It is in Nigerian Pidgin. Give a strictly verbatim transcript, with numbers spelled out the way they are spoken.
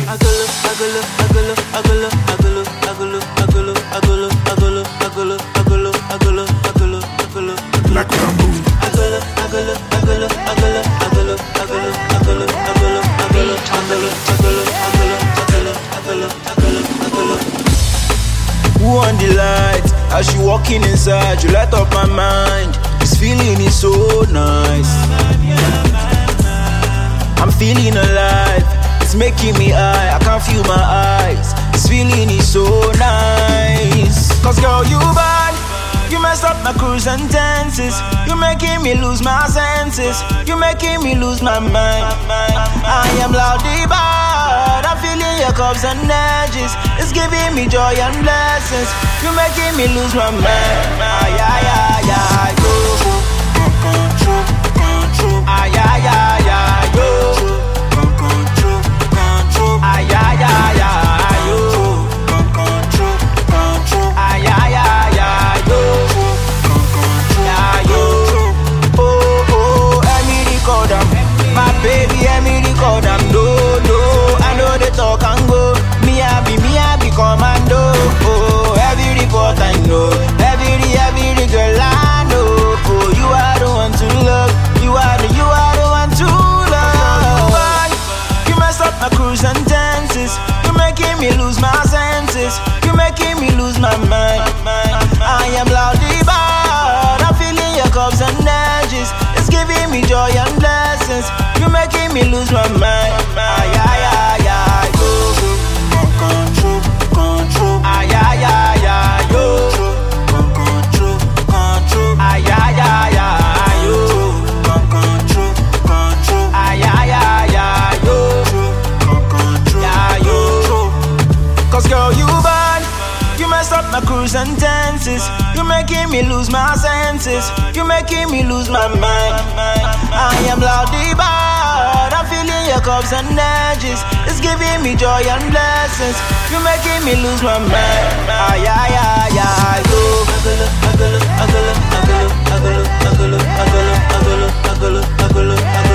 Like bamboo. Who on the light? As you walking inside, you light up my mind. This feeling is so nice. I'm feeling alive. It's making me high. I can't feel my eyes. This feeling is so nice. Cause girl, you bad. You mess up my cruise and tenses. You making me lose my senses. You making me lose my mind. I am loudly bad. I'm feeling your curves and edges. It's giving me joy and blessings. You making me lose my mind. Ay, ay, ay, ay, yo. Control, control. Ay, ay, ay, ay, yo. Control, control. Ay, ay, ay, ay, yo. Control, control. Ay, ay, ay, ay, yo. Yeah, yo. Oh, oh, let me record them. My baby, let me record them. No, no, I know they talk and go. Me happy, me happy commando. Oh, every report I know. Every, every girl I know. Oh, you are the one to love. You are the, you are the one to love. You mess up my cruise and dances. You making me lose my senses. You making me lose my mind. I am loudly bad. I'm feeling your curves and edges. It's giving me joy and blessings. You making me lose my mind. Ay, ay, ay, ay, yo. Control, control. Ay, ay, ay, ay, yo. Control, control. Ay, ay, ay, ay, yo. Control, control. Ay, ay, ay, ay, yo. Control, yeah, yo. Cause girl, you bad. You mess up my cruise and dances. You making me lose my senses. You making me lose my mind. I am loudly bad. I'm feeling your curves and edges. It's giving me joy and blessings. You making me lose my mind. Ay, ay, ay, ay, yo. Agolo, agolo, agolo, agolo, agolo, agolo, agolo, agolo, agolo, agolo.